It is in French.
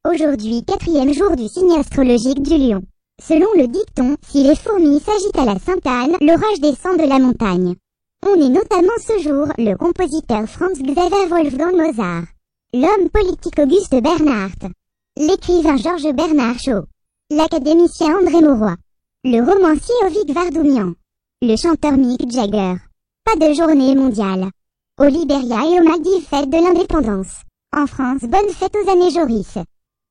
Aujourd'hui, quatrième jour du signe astrologique du Lion. Selon le dicton, si les fourmis s'agitent à la Sainte-Anne, l'orage descend de la montagne. On est notamment ce jour le compositeur Franz Xaver Wolfgang Mozart, l'homme politique Auguste Bernhardt, l'écrivain Georges Bernard Shaw, l'académicien André Mauroy, le romancier Ovid Vardounian, le chanteur Mick Jagger. Pas de journée mondiale. Au Libéria et au Maldives, fête de l'indépendance. En France, bonne fête aux années Joris.